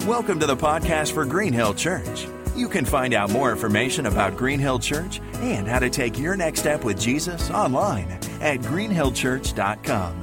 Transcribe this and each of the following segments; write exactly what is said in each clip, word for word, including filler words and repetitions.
Welcome to the podcast for Green Hill Church. You can find out more information about Green Hill Church and how to take your next step with Jesus online at green hill church dot com.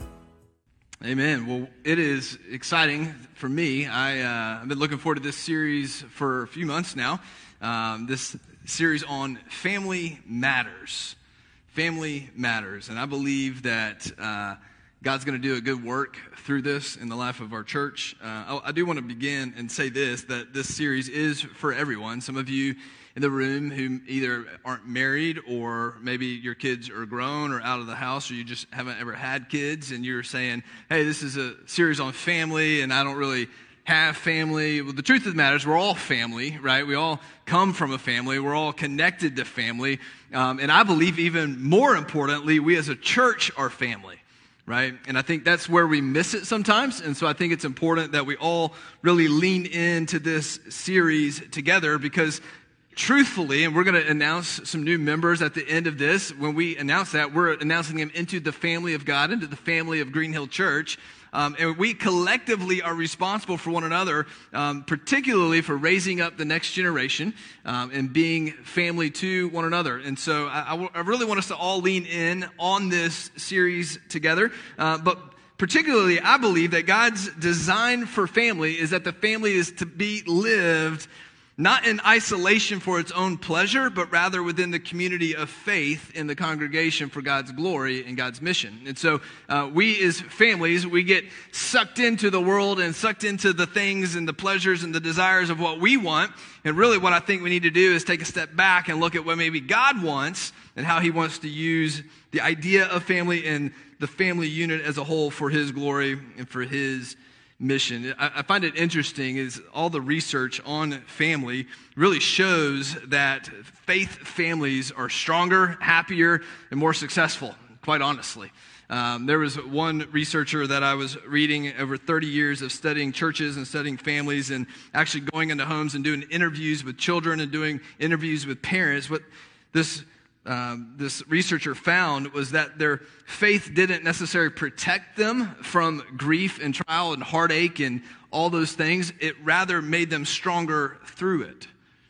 Amen. Well, it is exciting for me. I, uh, I've been looking forward to this series for a few months now. Um, this series on Family Matters. Family Matters. And I believe that uh, God's going to do a good work through this in the life of our church. Uh, I, I do want to begin and say this, that this series is for everyone. Some of you in the room who either aren't married, or maybe your kids are grown or out of the house, or you just haven't ever had kids, and you're saying, hey, this is a series on family, and I don't really have family. Well, the truth of the matter is we're all family, right? We all come from a family. We're all connected to family. Um, and I believe even more importantly, we as a church are family. Right? And I think that's where we miss it sometimes. And so I think it's important that we all really lean into this series together, because truthfully, and we're going to announce some new members at the end of this. When we announce that, we're announcing them into the family of God, into the family of Green Hill Church. Um, and we collectively are responsible for one another, um, particularly for raising up the next generation um, and being family to one another. And so I, I really want us to all lean in on this series together. Uh, but particularly, I believe that God's design for family is that the family is to be lived not in isolation for its own pleasure, but rather within the community of faith in the congregation for God's glory and God's mission. And so uh, we as families, we get sucked into the world and sucked into the things and the pleasures and the desires of what we want. And really what I think we need to do is take a step back and look at what maybe God wants and how he wants to use the idea of family and the family unit as a whole for his glory and for his mission. I find it interesting is all the research on family really shows that faith families are stronger, happier, and more successful, quite honestly. Um, there was one researcher that I was reading over thirty years of studying churches and studying families and actually going into homes and doing interviews with children and doing interviews with parents. What this Um, this researcher found was that their faith didn't necessarily protect them from grief and trial and heartache and all those things. It rather made them stronger through it.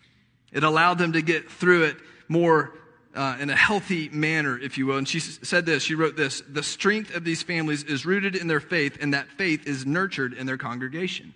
It allowed them to get through it more uh, in a healthy manner, if you will. And she said this, she wrote this: the strength of these families is rooted in their faith, and that faith is nurtured in their congregation.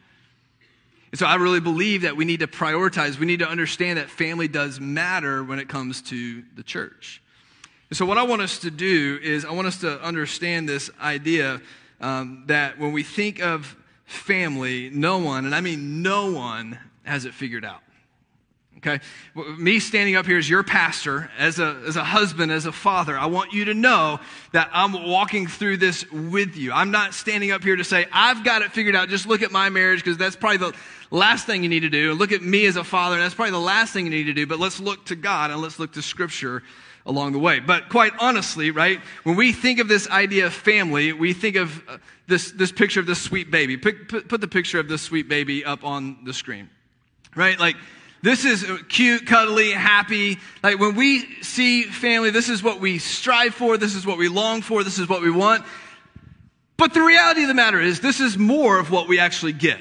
And so I really believe that we need to prioritize, we need to understand that family does matter when it comes to the church. And so what I want us to do is I want us to understand this idea um, that when we think of family, no one, and I mean no one, has it figured out. Okay? Me standing up here as your pastor, as a, as a husband, as a father, I want you to know that I'm walking through this with you. I'm not standing up here to say, I've got it figured out. Just look at my marriage, because that's probably the last thing you need to do. Look at me as a father, and that's probably the last thing you need to do. But let's look to God and let's look to Scripture along the way. But quite honestly, right, when we think of this idea of family, we think of uh, this, this picture of this sweet baby. Put, put, put the picture of this sweet baby up on the screen, right? Like, this is cute, cuddly, happy. Like when we see family, this is what we strive for. This is what we long for. This is what we want. But the reality of the matter is, this is more of what we actually get.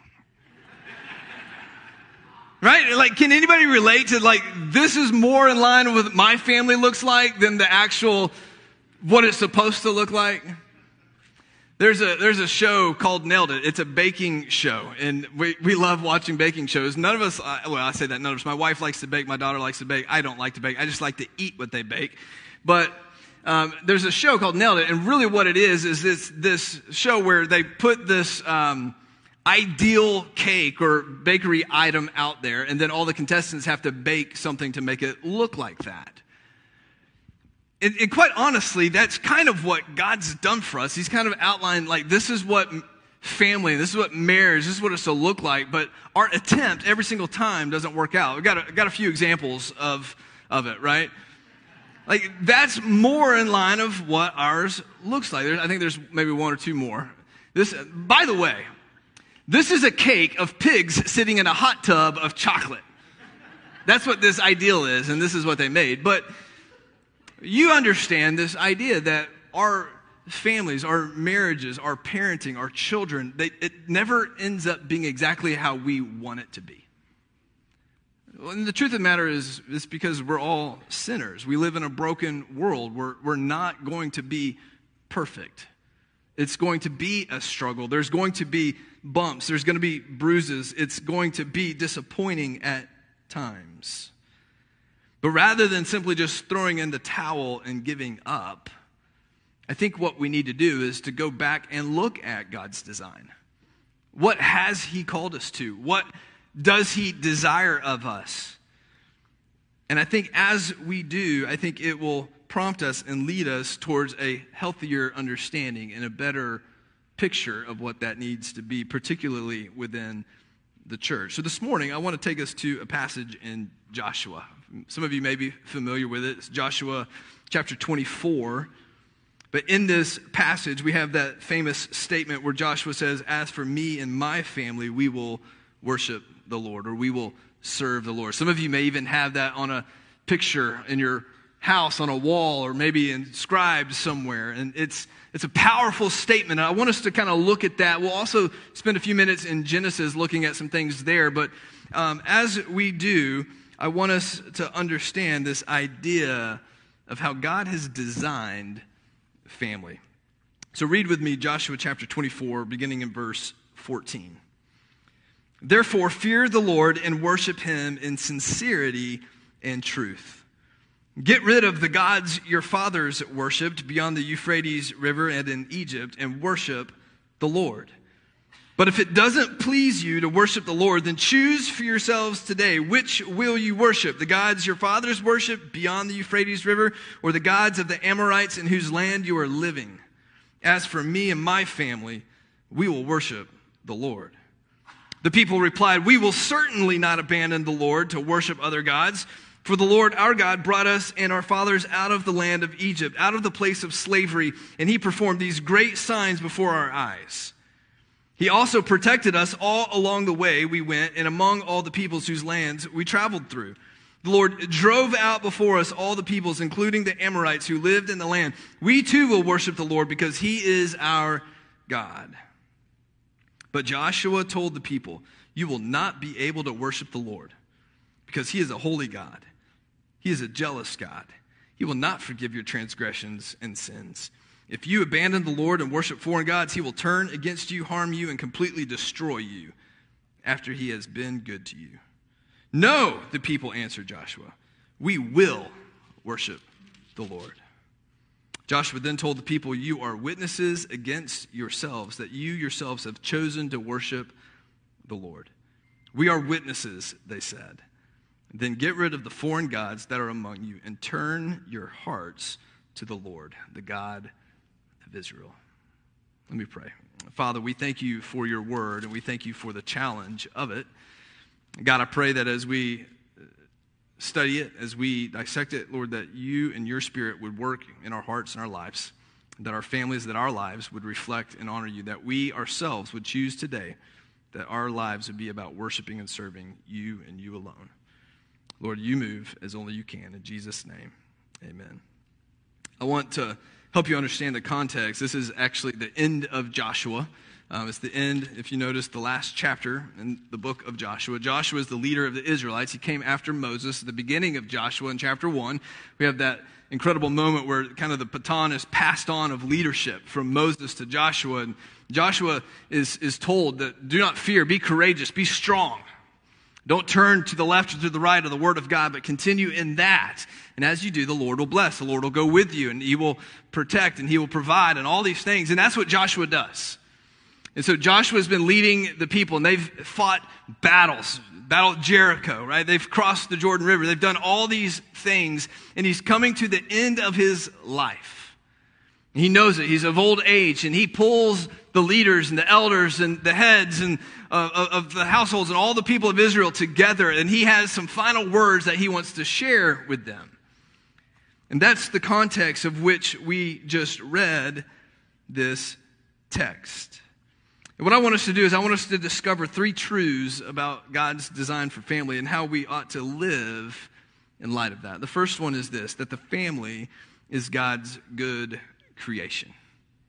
Right? Like, can anybody relate to, like, this is more in line with what my family looks like than the actual, what it's supposed to look like? There's a there's a show called Nailed It. It's a baking show, and we, we love watching baking shows. None of us, well, I say that none of us. My wife likes to bake. My daughter likes to bake. I don't like to bake. I just like to eat what they bake. But um, there's a show called Nailed It, and really what it is is this this show where they put this um, ideal cake or bakery item out there, and then all the contestants have to bake something to make it look like that. And, and quite honestly, that's kind of what God's done for us. He's kind of outlined, like, this is what family, this is what marriage, this is what it's to look like. But our attempt every single time doesn't work out. We've got a, got a few examples of, of it, right? Like, that's more in line of what ours looks like. There's, I think there's maybe one or two more. This, by the way, this is a cake of pigs sitting in a hot tub of chocolate. That's what this ideal is, and this is what they made. But you understand this idea that our families, our marriages, our parenting, our children, they, it never ends up being exactly how we want it to be. And the truth of the matter is, it's because we're all sinners. We live in a broken world. We're, we're not going to be perfect. It's going to be a struggle. There's going to be bumps. There's going to be bruises. It's going to be disappointing at times. But rather than simply just throwing in the towel and giving up, I think what we need to do is to go back and look at God's design. What has He called us to? What does He desire of us? And I think as we do, I think it will prompt us and lead us towards a healthier understanding and a better picture of what that needs to be, particularly within the church. So this morning, I want to take us to a passage in Joshua. Some of you may be familiar with it. It's Joshua chapter twenty-four. But in this passage, we have that famous statement where Joshua says, "As for me and my family, we will worship the Lord," or "we will serve the Lord." Some of you may even have that on a picture in your house, on a wall, or maybe inscribed somewhere. And it's it's a powerful statement. I want us to kind of look at that. We'll also spend a few minutes in Genesis looking at some things there. But um, as we do, I want us to understand this idea of how God has designed family. So read with me Joshua chapter twenty-four, beginning in verse fourteen. "Therefore fear the Lord and worship Him in sincerity and truth. Get rid of the gods your fathers worshipped beyond the Euphrates River and in Egypt, and worship the Lord. But if it doesn't please you to worship the Lord, then choose for yourselves today, which will you worship? The gods your fathers worshipped beyond the Euphrates River, or the gods of the Amorites in whose land you are living? As for me and my family, we will worship the Lord." The people replied, "We will certainly not abandon the Lord to worship other gods. For the Lord our God brought us and our fathers out of the land of Egypt, out of the place of slavery, and He performed these great signs before our eyes. He also protected us all along the way we went and among all the peoples whose lands we traveled through. The Lord drove out before us all the peoples, including the Amorites who lived in the land. We too will worship the Lord because He is our God." But Joshua told the people, "You will not be able to worship the Lord because He is a holy God. He is a jealous God. He will not forgive your transgressions and sins. If you abandon the Lord and worship foreign gods, He will turn against you, harm you, and completely destroy you after He has been good to you." "No," the people answered Joshua, "we will worship the Lord." Joshua then told the people, "You are witnesses against yourselves that you yourselves have chosen to worship the Lord." "We are witnesses," they said. "Then get rid of the foreign gods that are among you and turn your hearts to the Lord, the God of Israel." Let me pray. Father, we thank You for Your word, and we thank You for the challenge of it. God, I pray that as we study it, as we dissect it, Lord, that You and Your Spirit would work in our hearts and our lives, that our families, that our lives would reflect and honor You, that we ourselves would choose today that our lives would be about worshiping and serving You and You alone. Lord, You move as only You can. In Jesus' name, amen. I want to help you understand the context. This is actually the end of Joshua. Um, it's the end, if you notice, the last chapter in the book of Joshua. Joshua is the leader of the Israelites. He came after Moses. At the beginning of Joshua in chapter one, we have that incredible moment where kind of the baton is passed on of leadership from Moses to Joshua. And Joshua is, is told that do not fear, be courageous, be strong. Don't turn to the left or to the right of the word of God, but continue in that. And as you do, the Lord will bless. The Lord will go with you, and He will protect, and He will provide, and all these things. And that's what Joshua does. And so Joshua's been leading the people, and they've fought battles, battle at Jericho, right? They've crossed the Jordan River. They've done all these things, and he's coming to the end of his life. He knows it. He's of old age, and he pulls the leaders and the elders and the heads and uh, of the households and all the people of Israel together, and he has some final words that he wants to share with them. And that's the context of which we just read this text. And what I want us to do is I want us to discover three truths about God's design for family and how we ought to live in light of that. The first one is this, that the family is God's good creation.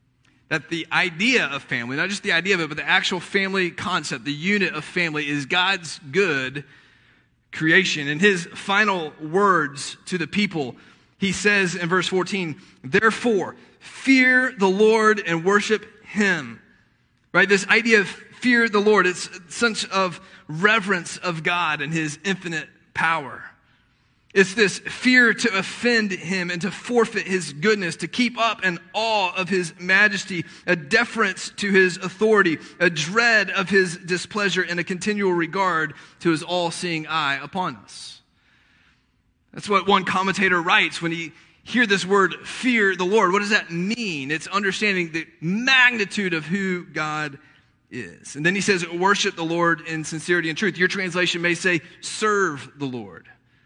that the idea of family, not just the idea of it, but the actual family concept, the unit of family, is God's good creation. In his final words to the people, he says in verse fourteen, therefore, fear the Lord and worship him. Right? This idea of fear the Lord, it's such of reverence of God and his infinite power. It's this fear to offend him and to forfeit his goodness, to keep up an awe of his majesty, a deference to his authority, a dread of his displeasure, and a continual regard to his all-seeing eye upon us. That's what one commentator writes when he hear this word, fear the Lord. What does that mean? It's understanding the magnitude of who God is. And then he says, worship the Lord in sincerity and truth. Your translation may say, serve the Lord.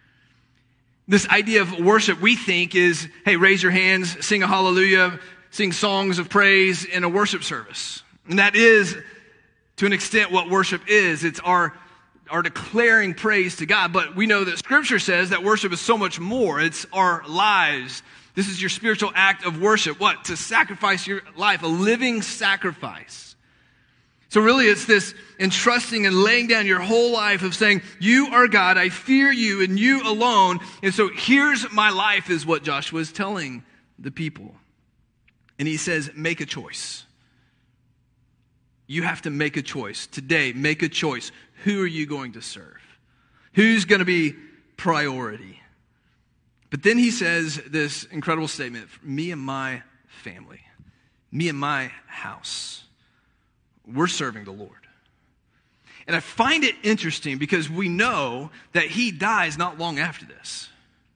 This idea of worship, we think, is, hey, raise your hands, sing a hallelujah, sing songs of praise in a worship service. And that is, to an extent, what worship is. It's our, our declaring praise to God. But we know that Scripture says that worship is so much more. It's our lives. This is your spiritual act of worship. What? To sacrifice your life, a living sacrifice. So really it's this entrusting and laying down your whole life of saying, you are God, I fear you and you alone. And so here's my life, is what Joshua is telling the people. And he says, make a choice. You have to make a choice. Today, make a choice. Who are you going to serve? Who's going to be priority? But then he says this incredible statement, me and my family, me and my house. We're serving the Lord. And I find it interesting because we know that he dies not long after this.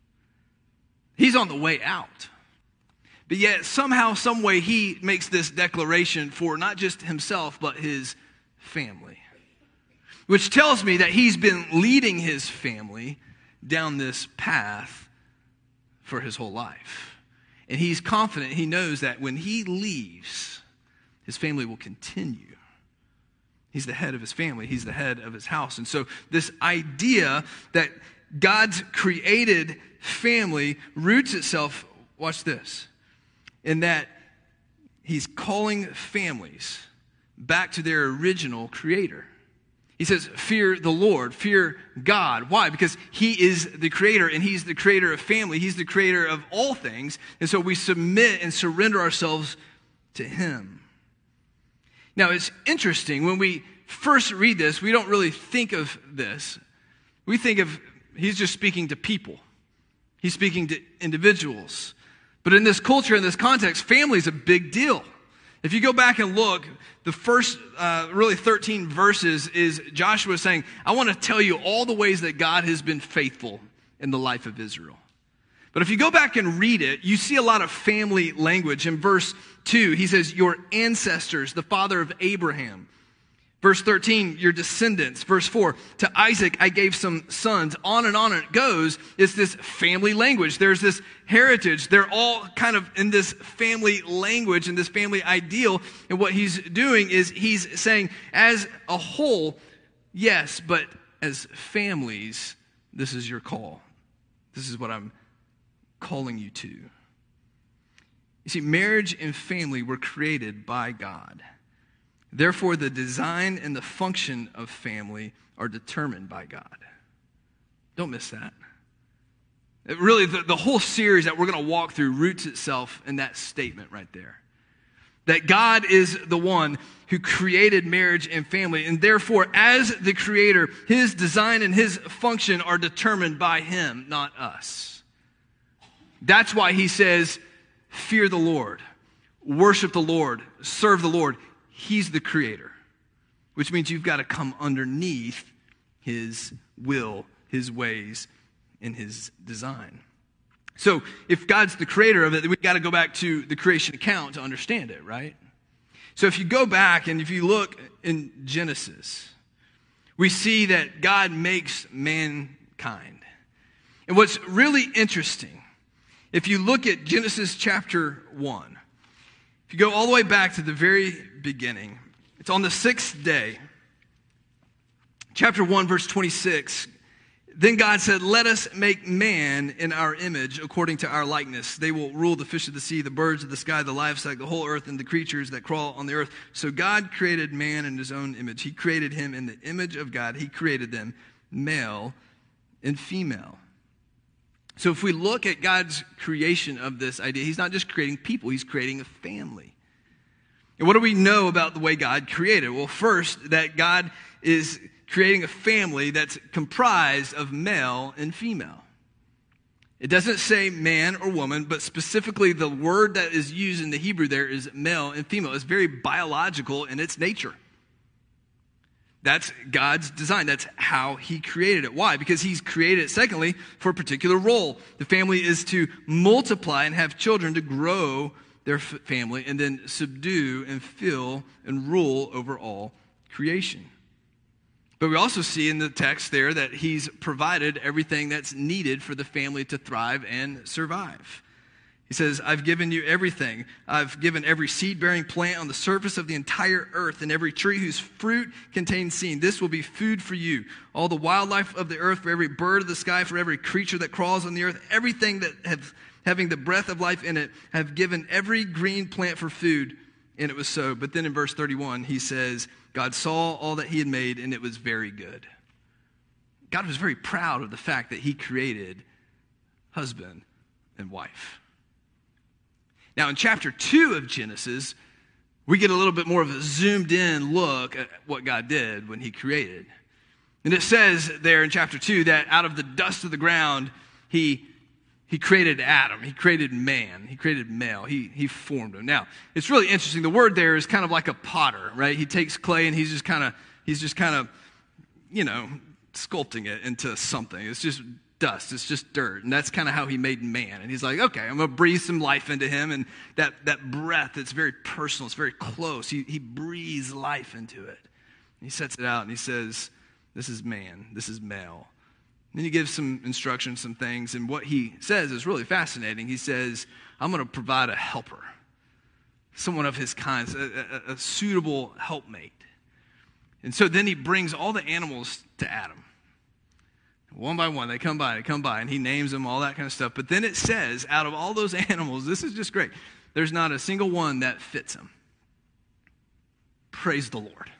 He's on the way out. But yet somehow, some way, he makes this declaration for not just himself, but his family. Which tells me that he's been leading his family down this path for his whole life. And he's confident, he knows that when he leaves, his family will continue. He's the head of his family. He's the head of his house. And so this idea that God's created family roots itself, watch this, in that he's calling families back to their original creator. He says, fear the Lord, fear God. Why? Because he is the creator, and he's the creator of family. He's the creator of all things. And so we submit and surrender ourselves to him. Now, it's interesting. When we first read this, we don't really think of this. We think of, he's just speaking to people. He's speaking to individuals. But in this culture, in this context, family is a big deal. If you go back and look, the first uh, really thirteen verses is Joshua saying, I want to tell you all the ways that God has been faithful in the life of Israel. But if you go back and read it, you see a lot of family language. In verse two, he says, your ancestors, the father of Abraham. Verse thirteen, your descendants. Verse four, to Isaac I gave some sons. On and on it goes. It's this family language. There's this heritage. They're all kind of in this family language and this family ideal. And what he's doing is he's saying, as a whole, yes, but as families, this is your call. This is what I'm calling you to. You see, marriage and family were created by God. Therefore, the design and the function of family are determined by God. Don't miss that. It really, the, the whole series that we're going to walk through roots itself in that statement right there. That God is the one who created marriage and family, and therefore, as the creator, his design and his function are determined by him, not us. That's why he says, fear the Lord, worship the Lord, serve the Lord. He's the creator, which means you've got to come underneath his will, his ways, and his design. So if God's the creator of it, then we've got to go back to the creation account to understand it, right? So if you go back and if you look in Genesis, we see that God makes mankind. And what's really interesting, if you look at Genesis chapter one, if you go all the way back to the very beginning, it's on the sixth day. Chapter one, verse twenty-six, then God said, let us make man in our image according to our likeness. They will rule the fish of the sea, the birds of the sky, the livestock, the whole earth, and the creatures that crawl on the earth. So God created man in his own image. He created him in the image of God. He created them, male and female. So if we look at God's creation of this idea, he's not just creating people, he's creating a family. And what do we know about the way God created? Well, first, that God is creating a family that's comprised of male and female. It doesn't say man or woman, but specifically the word that is used in the Hebrew there is male and female. It's very biological in its nature. That's God's design. That's how he created it. Why? Because he's created it, secondly, for a particular role. The family is to multiply and have children to grow their f- family and then subdue and fill and rule over all creation. But we also see in the text there that he's provided everything that's needed for the family to thrive and survive. He says, I've given you everything. I've given every seed-bearing plant on the surface of the entire earth and every tree whose fruit contains seed. This will be food for you. All the wildlife of the earth, for every bird of the sky, for every creature that crawls on the earth, everything that have, having the breath of life in it, have given every green plant for food. And it was so. But then in verse thirty-one, he says, God saw all that he had made, and it was very good. God was very proud of the fact that he created husband and wife. Now, in chapter two of Genesis, we get a little bit more of a zoomed-in look at what God did when he created. And it says there in chapter two that out of the dust of the ground, he He created Adam. He created man. He created male. He, he formed him. Now, it's really interesting. The word there is kind of like a potter, right? He takes clay and he's just kind of, he's just kind of, you know, sculpting it into something. It's just dust. It's just dirt. And that's kind of how he made man. And he's like, okay, I'm going to breathe some life into him. And that, that breath, it's very personal. It's very close. He, he breathes life into it. And he sets it out and he says, this is man. This is male. Then he gives some instructions, some things, and what he says is really fascinating. He says, I'm going to provide a helper, someone of his kind, a, a, a suitable helpmate. And so then he brings all the animals to Adam. One by one, they come by, they come by, and he names them, all that kind of stuff. But then it says, out of all those animals, this is just great, there's not a single one that fits him. Praise the Lord.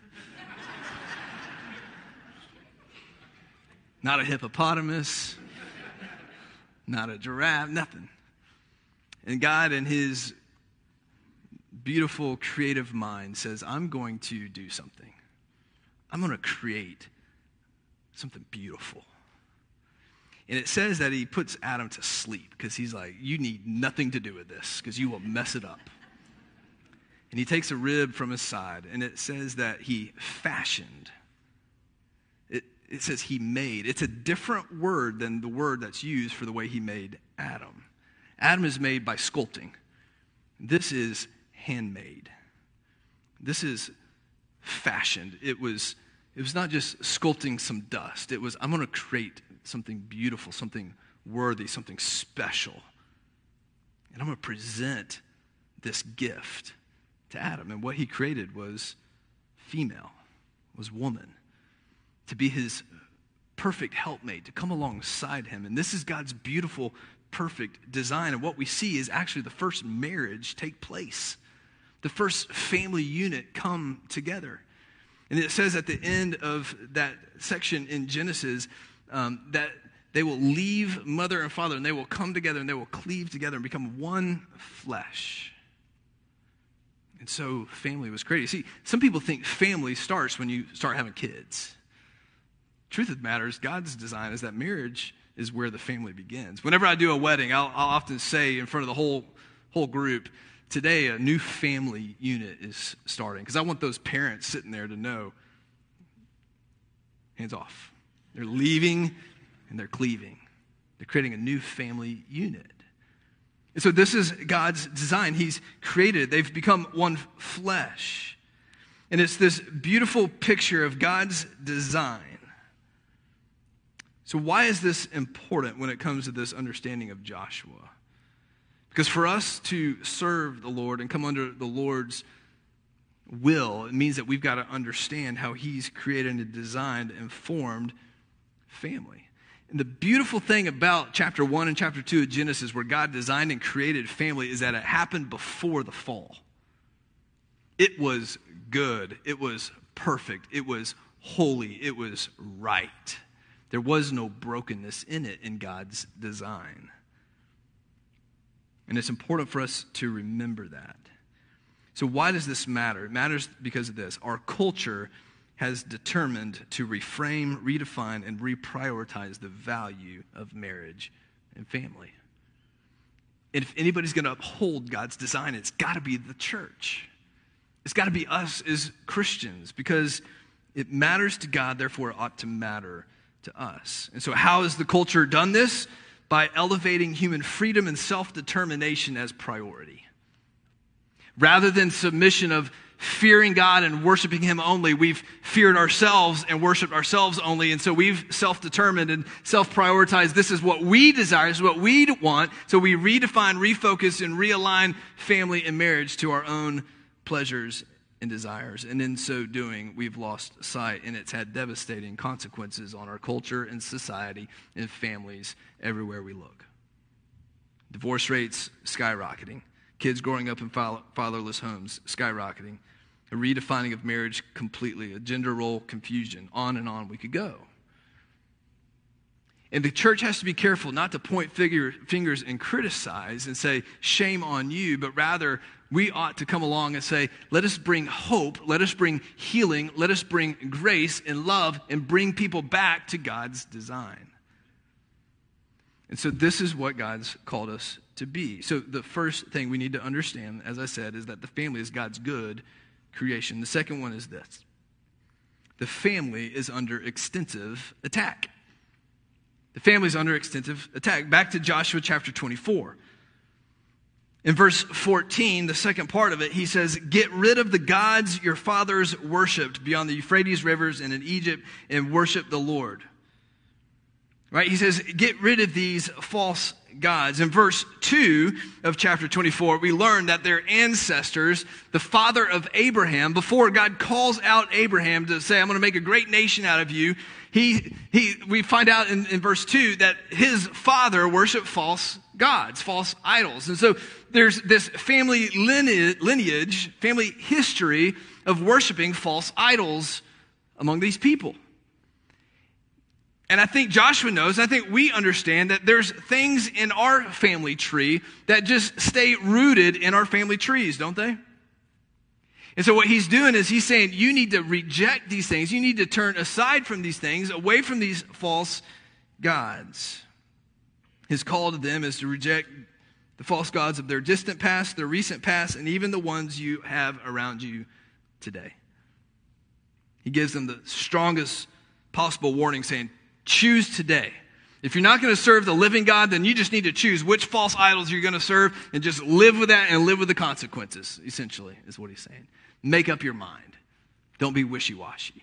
Not a hippopotamus, not a giraffe, nothing. And God, in his beautiful, creative mind, says, I'm going to do something. I'm going to create something beautiful. And it says that he puts Adam to sleep because he's like, you need nothing to do with this because you will mess it up. And he takes a rib from his side, and it says that he fashioned. It says he made. It's a different word than the word that's used for the way he made Adam. Adam is made by sculpting. This is handmade. This is fashioned. It was, it was not just sculpting some dust. It was, I'm going to create something beautiful, something worthy, something special. And I'm going to present this gift to Adam. And what he created was female, was woman, to be his perfect helpmate, to come alongside him. And this is God's beautiful, perfect design. And what we see is actually the first marriage take place. The first family unit come together. And it says at the end of that section in Genesis um, that they will leave mother and father and they will come together and they will cleave together and become one flesh. And so family was created. See, some people think family starts when you start having kids. Truth of the matter is, God's design is that marriage is where the family begins. Whenever I do a wedding, I'll, I'll often say in front of the whole whole group, today a new family unit is starting. Because I want those parents sitting there to know, hands off. They're leaving and they're cleaving. They're creating a new family unit. And so this is God's design. He's created. They've become one flesh. And it's this beautiful picture of God's design. So why is this important when it comes to this understanding of Joshua? Because for us to serve the Lord and come under the Lord's will, it means that we've got to understand how he's created and designed and formed family. And the beautiful thing about chapter one and chapter two of Genesis, where God designed and created family, is that it happened before the fall. It was good. It was perfect. It was holy. It was right. There was no brokenness in it in God's design. And it's important for us to remember that. So why does this matter? It matters because of this. Our culture has determined to reframe, redefine, and reprioritize the value of marriage and family. And if anybody's going to uphold God's design, it's got to be the church. It's got to be us as Christians, because it matters to God, therefore it ought to matter to us. And so how has the culture done this? By elevating human freedom and self-determination as priority. Rather than submission of fearing God and worshiping him only, we've feared ourselves and worshiped ourselves only. And so we've self-determined and self-prioritized. This is what we desire, this is what we want. So we redefine, refocus, and realign family and marriage to our own pleasures and desires. And in so doing, we've lost sight, and it's had devastating consequences on our culture and society and families everywhere we look. Divorce rates skyrocketing. Kids growing up in fatherless homes skyrocketing. A redefining of marriage completely. A gender role confusion. On and on we could go. And the church has to be careful not to point figure, fingers and criticize and say, shame on you, but rather we ought to come along and say, let us bring hope, let us bring healing, let us bring grace and love, and bring people back to God's design. And so this is what God's called us to be. So the first thing we need to understand, as I said, is that the family is God's good creation. The second one is this. The family is under extensive attack. The family is under extensive attack. Back to Joshua chapter twenty-four. In verse fourteen, the second part of it, he says, get rid of the gods your fathers worshipped beyond the Euphrates rivers and in Egypt, and worship the Lord. Right? He says, get rid of these false gods. In verse two of chapter twenty-four, we learn that their ancestors, the father of Abraham, before God calls out Abraham to say, I'm going to make a great nation out of you, he, he, we find out in, in verse two that his father worshiped false gods, false idols. And so there's this family lineage, family history of worshiping false idols among these people. And I think Joshua knows, I think we understand that there's things in our family tree that just stay rooted in our family trees, don't they? And so what he's doing is he's saying, you need to reject these things. You need to turn aside from these things, away from these false gods. His call to them is to reject the false gods of their distant past, their recent past, and even the ones you have around you today. He gives them the strongest possible warning, saying, choose today. If you're not going to serve the living God, then you just need to choose which false idols you're going to serve and just live with that and live with the consequences, essentially, is what he's saying. Make up your mind. Don't be wishy-washy.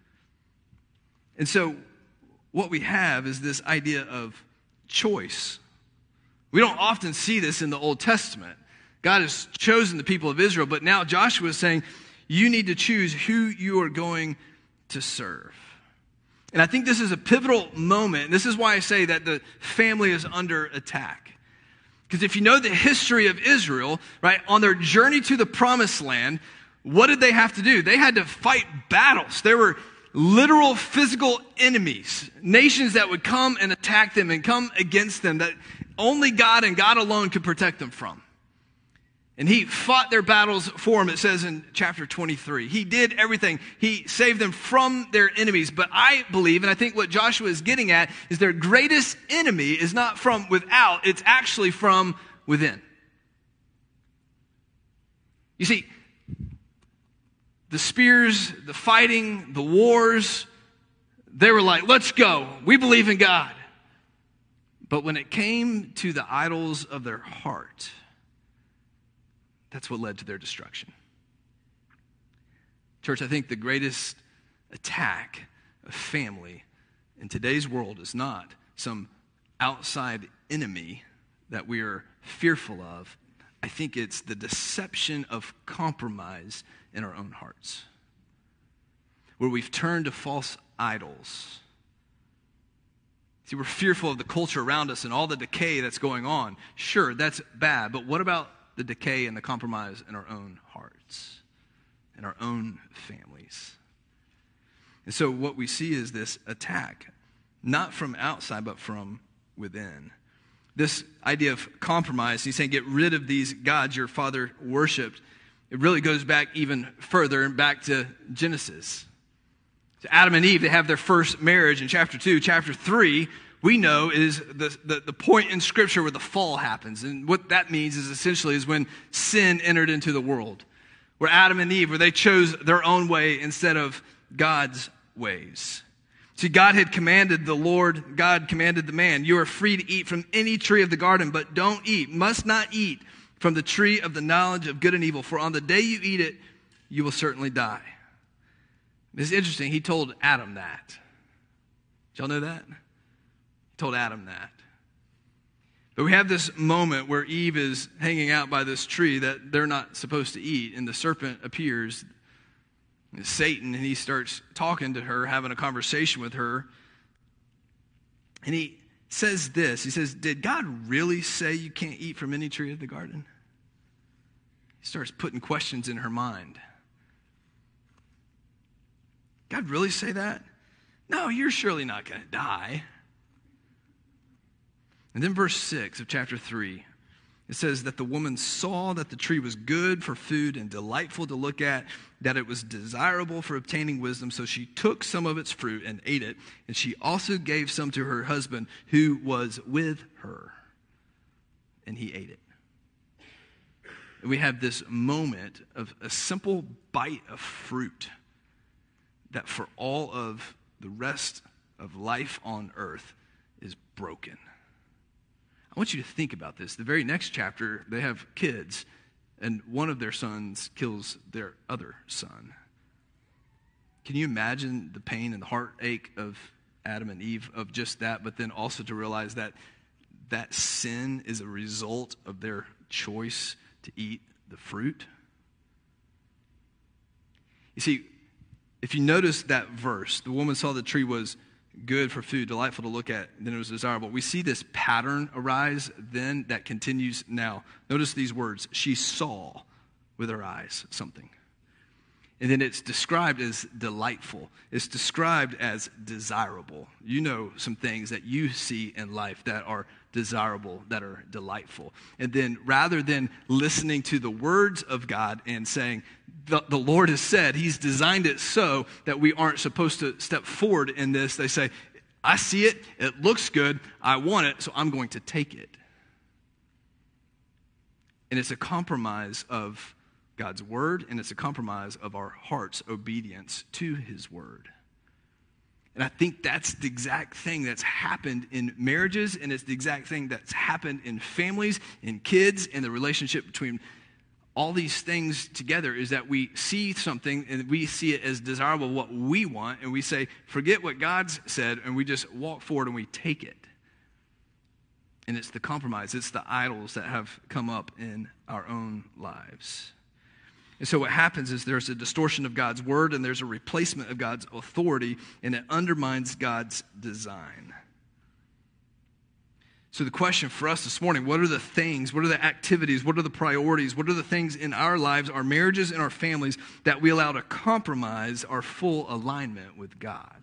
And so what we have is this idea of choice. We don't often see this in the Old Testament. God has chosen the people of Israel, but now Joshua is saying, you need to choose who you are going to serve. And I think this is a pivotal moment. This is why I say that the family is under attack. Because if you know the history of Israel, right, on their journey to the promised land, what did they have to do? They had to fight battles. There were literal physical enemies, nations that would come and attack them and come against them that only God and God alone could protect them from. And he fought their battles for them, it says in chapter twenty-three. He did everything. He saved them from their enemies. But I believe, and I think what Joshua is getting at, is their greatest enemy is not from without, it's actually from within. You see, the spears, the fighting, the wars, they were like, let's go. We believe in God. But when it came to the idols of their heart, that's what led to their destruction. Church, I think the greatest attack of family in today's world is not some outside enemy that we are fearful of. I think it's the deception of compromise in our own hearts, where we've turned to false idols See, we're fearful of the culture around us and all the decay that's going on. Sure, that's bad, but what about the decay and the compromise in our own hearts, in our own families? And so what we see is this attack, not from outside, but from within. This idea of compromise, he's saying, get rid of these gods your father worshipped. It really goes back even further and back to Genesis. So Adam and Eve, they have their first marriage in chapter two. Chapter three, we know, is the, the, the point in Scripture where the fall happens. And what that means is essentially is when sin entered into the world. Where Adam and Eve, where they chose their own way instead of God's ways. See, God had commanded the Lord, God commanded the man, you are free to eat from any tree of the garden, but don't eat, must not eat from the tree of the knowledge of good and evil, for on the day you eat it, you will certainly die. It's interesting, he told Adam that. Did y'all know that? He told Adam that. But we have this moment where Eve is hanging out by this tree that they're not supposed to eat, and the serpent appears, Satan, and he starts talking to her, having a conversation with her. And he says this, he says, did God really say you can't eat from any tree of the garden? He starts putting questions in her mind. God really say that? No, you're surely not going to die. And then verse six of chapter three, it says that the woman saw that the tree was good for food and delightful to look at, that it was desirable for obtaining wisdom. So she took some of its fruit and ate it, and she also gave some to her husband who was with her, and he ate it. And we have this moment of a simple bite of fruit that for all of the rest of life on earth is broken. I want you to think about this. The very next chapter, they have kids, and one of their sons kills their other son. Can you imagine the pain and the heartache of Adam and Eve of just that, but then also to realize that that sin is a result of their choice to eat the fruit? You see, if you notice that verse, the woman saw the tree was good for food, delightful to look at, then it was desirable. We see this pattern arise then that continues now. Notice these words. She saw with her eyes something. And then it's described as delightful. It's described as desirable. You know some things that you see in life that are desirable, that are delightful. And then rather than listening to the words of God and saying, the, the Lord has said, he's designed it so that we aren't supposed to step forward in this. They say, I see it, it looks good, I want it, so I'm going to take it. And it's a compromise of God's word, and it's a compromise of our heart's obedience to his word. And I think that's the exact thing that's happened in marriages, and it's the exact thing that's happened in families, in kids, in the relationship between all these things together, is that we see something and we see it as desirable, what we want, and we say, forget what God's said, and we just walk forward and we take it. And it's the compromise, it's the idols that have come up in our own lives. And so what happens is there's a distortion of God's word, and there's a replacement of God's authority, and it undermines God's design. So the question for us this morning, what are the things, what are the activities, what are the priorities, what are the things in our lives, our marriages and our families that we allow to compromise our full alignment with God?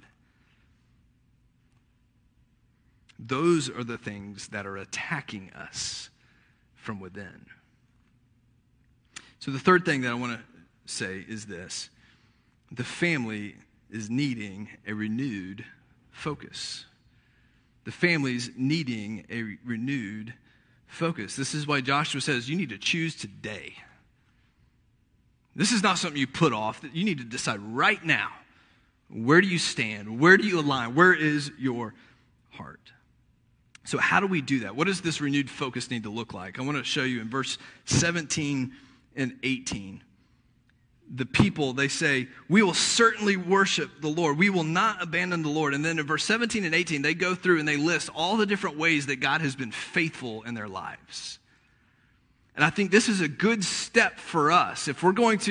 Those are the things that are attacking us from within. So the third thing that I want to say is this. The family is needing a renewed focus. The family's needing a re- renewed focus. This is why Joshua says you need to choose today. This is not something you put off. You need to decide right now. Where do you stand? Where do you align? Where is your heart? So how do we do that? What does this renewed focus need to look like? I want to show you in verse seventeen and eighteen. The people, they say, we will certainly worship the Lord. We will not abandon the Lord. And then in verse seventeen and eighteen, they go through and they list all the different ways that God has been faithful in their lives. And I think this is a good step for us. If we're going to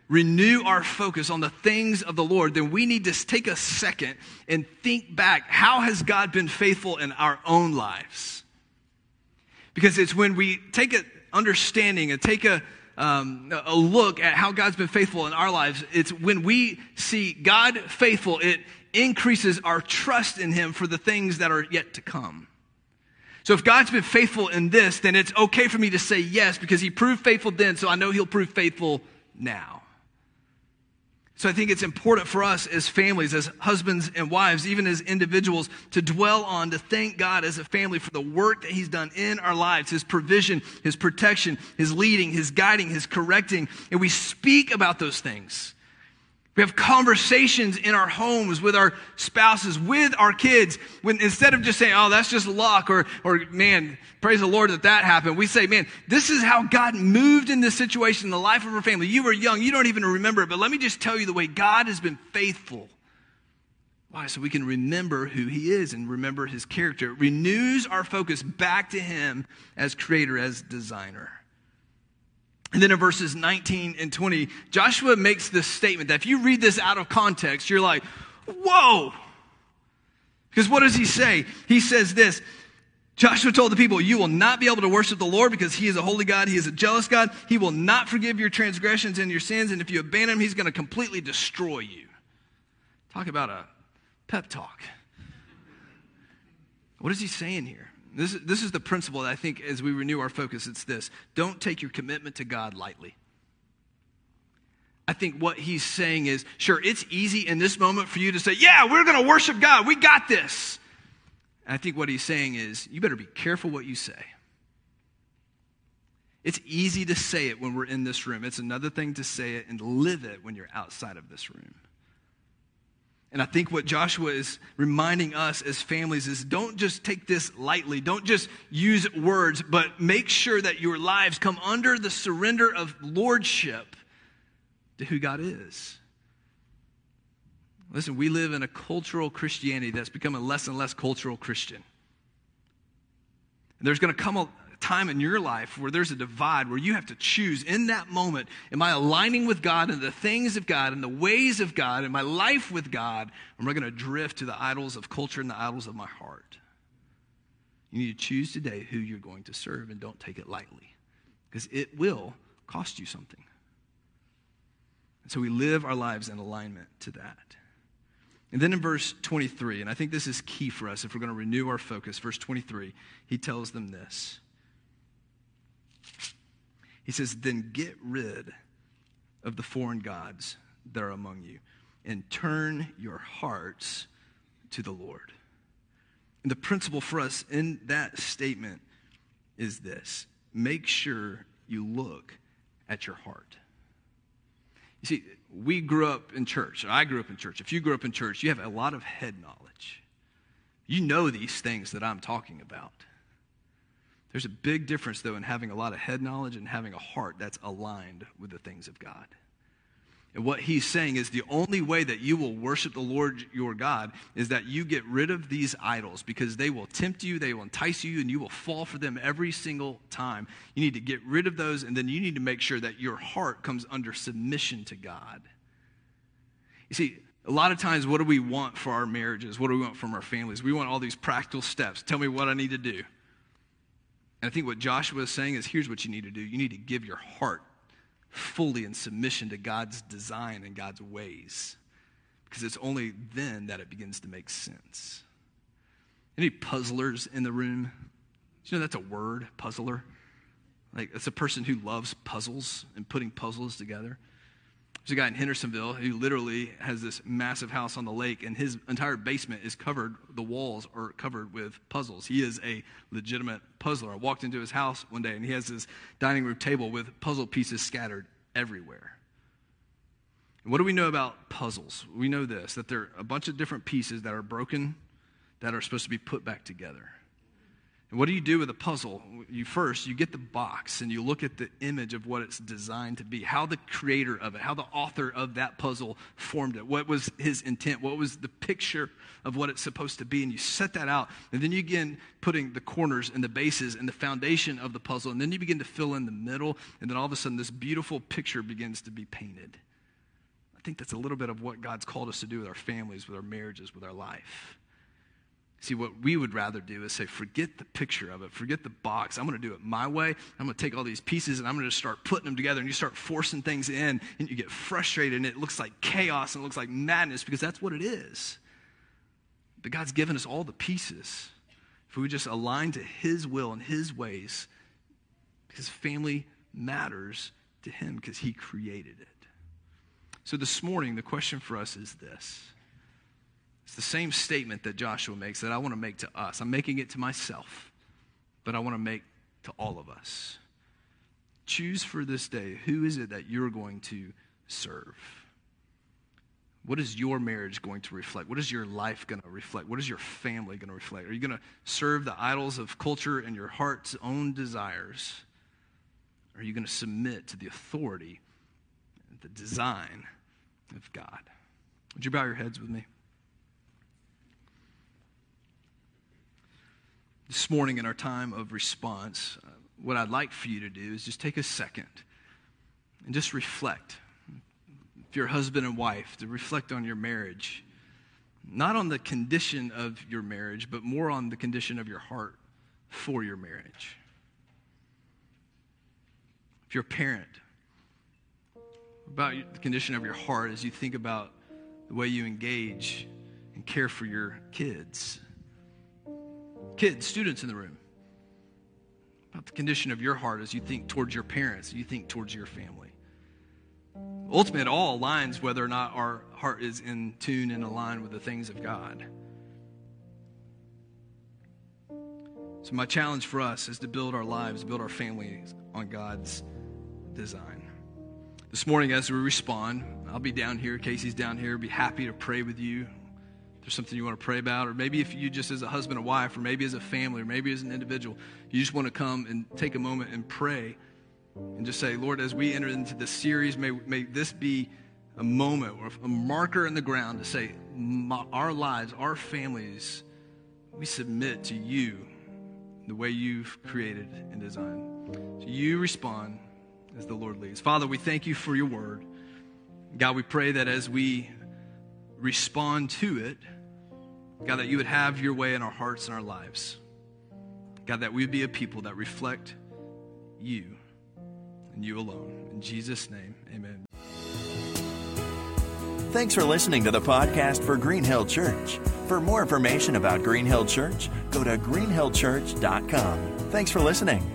renew our focus on the things of the Lord, then we need to take a second and think back, how has God been faithful in our own lives? Because it's when we take an understanding and take a, um, a look at how God's been faithful in our lives, it's when we see God faithful, it increases our trust in him for the things that are yet to come. So if God's been faithful in this, then it's okay for me to say yes, because he proved faithful then, so I know he'll prove faithful now. So I think it's important for us as families, as husbands and wives, even as individuals, to dwell on, to thank God as a family for the work that he's done in our lives, his provision, his protection, his leading, his guiding, his correcting. And we speak about those things. We have conversations in our homes with our spouses, with our kids, when instead of just saying, oh, that's just luck, or, or man, praise the Lord that that happened. We say, man, this is how God moved in this situation in the life of our family. You were young, you don't even remember it, but let me just tell you the way God has been faithful. Why? So we can remember who he is and remember his character. It renews our focus back to him as creator, as designer. And then in verses nineteen and twenty, Joshua makes this statement that if you read this out of context, you're like, whoa. Because what does he say? He says this, Joshua told the people, you will not be able to worship the Lord because he is a holy God. He is a jealous God. He will not forgive your transgressions and your sins. And if you abandon him, he's going to completely destroy you. Talk about a pep talk. What is he saying here? This is, this is the principle that I think as we renew our focus, it's this. Don't take your commitment to God lightly. I think what he's saying is, sure, it's easy in this moment for you to say, yeah, we're going to worship God. We got this. And I think what he's saying is, you better be careful what you say. It's easy to say it when we're in this room. It's another thing to say it and live it when you're outside of this room. And I think what Joshua is reminding us as families is don't just take this lightly. Don't just use words, but make sure that your lives come under the surrender of lordship to who God is. Listen, we live in a cultural Christianity that's becoming less and less cultural Christian. And there's going to come a time in your life where there's a divide where you have to choose in that moment, am I aligning with God and the things of God and the ways of God and my life with God, or am I going to drift to the idols of culture and the idols of my heart? You need to choose today who you're going to serve, and don't take it lightly, because it will cost you something. And so we live our lives in alignment to that. And then in verse twenty-three, and I think this is key for us if we're going to renew our focus, verse twenty-three, he tells them this. He says, then get rid of the foreign gods that are among you and turn your hearts to the Lord. And the principle for us in that statement is this. Make sure you look at your heart. You see, we grew up in church. I grew up in church. If you grew up in church, you have a lot of head knowledge. You know these things that I'm talking about. There's a big difference, though, in having a lot of head knowledge and having a heart that's aligned with the things of God. And what he's saying is the only way that you will worship the Lord your God is that you get rid of these idols, because they will tempt you, they will entice you, and you will fall for them every single time. You need to get rid of those, and then you need to make sure that your heart comes under submission to God. You see, a lot of times, what do we want for our marriages? What do we want from our families? We want all these practical steps. Tell me what I need to do. And I think what Joshua is saying is, here's what you need to do. You need to give your heart fully in submission to God's design and God's ways, because it's only then that it begins to make sense. Any puzzlers in the room? Do you know that's a word, puzzler? Like, it's a person who loves puzzles and putting puzzles together. There's a guy in Hendersonville who literally has this massive house on the lake, and his entire basement is covered, the walls are covered with puzzles. He is a legitimate puzzler. I walked into his house one day, and he has this dining room table with puzzle pieces scattered everywhere. And what do we know about puzzles? We know this, that there are a bunch of different pieces that are broken that are supposed to be put back together. And what do you do with a puzzle? You first, you get the box and you look at the image of what it's designed to be, how the creator of it, how the author of that puzzle formed it, what was his intent, what was the picture of what it's supposed to be, and you set that out. And then you begin putting the corners and the bases and the foundation of the puzzle, and then you begin to fill in the middle, and then all of a sudden this beautiful picture begins to be painted. think that's a little bit of what God's called us to do with our families, with our marriages, with our life. See, what we would rather do is say, forget the picture of it, forget the box. I'm going to do it my way. I'm going to take all these pieces and I'm going to start putting them together, and you start forcing things in and you get frustrated and it looks like chaos and it looks like madness, because that's what it is. But God's given us all the pieces. If we would just align to his will and his ways, because family matters to him because he created it. So this morning, the question for us is this. It's the same statement that Joshua makes that I want to make to us. I'm making it to myself, but I want to make to all of us. Choose for this day, who is it that you're going to serve? What is your marriage going to reflect? What is your life going to reflect? What is your family going to reflect? Are you going to serve the idols of culture and your heart's own desires? Or are you going to submit to the authority and the design of God? Would you bow your heads with me? This morning in our time of response, uh, what I'd like for you to do is just take a second and just reflect. If you're a husband and wife, to reflect on your marriage, not on the condition of your marriage, but more on the condition of your heart for your marriage. If you're a parent, about the condition of your heart as you think about the way you engage and care for your kids. Kids, students in the room, about the condition of your heart as you think towards your parents, you think towards your family. Ultimately, it all aligns whether or not our heart is in tune and aligned with the things of God. So my challenge for us is to build our lives, build our families on God's design. This morning as we respond, I'll be down here, Casey's down here, be happy to pray with you. There's something you want to pray about, or maybe if you just as a husband and wife, or maybe as a family, or maybe as an individual, you just want to come and take a moment and pray and just say, Lord, as we enter into this series, may, may this be a moment or a marker in the ground to say, our lives, our families, we submit to you the way you've created and designed. So you respond as the Lord leads. Father, we thank you for your word. God, we pray that as we respond to it, God, that you would have your way in our hearts and our lives. God, that we would be a people that reflect you and you alone. In Jesus' name, amen. Thanks for listening to the podcast for Green Hill Church. For more information about Green Hill Church, go to green hill church dot com. Thanks for listening.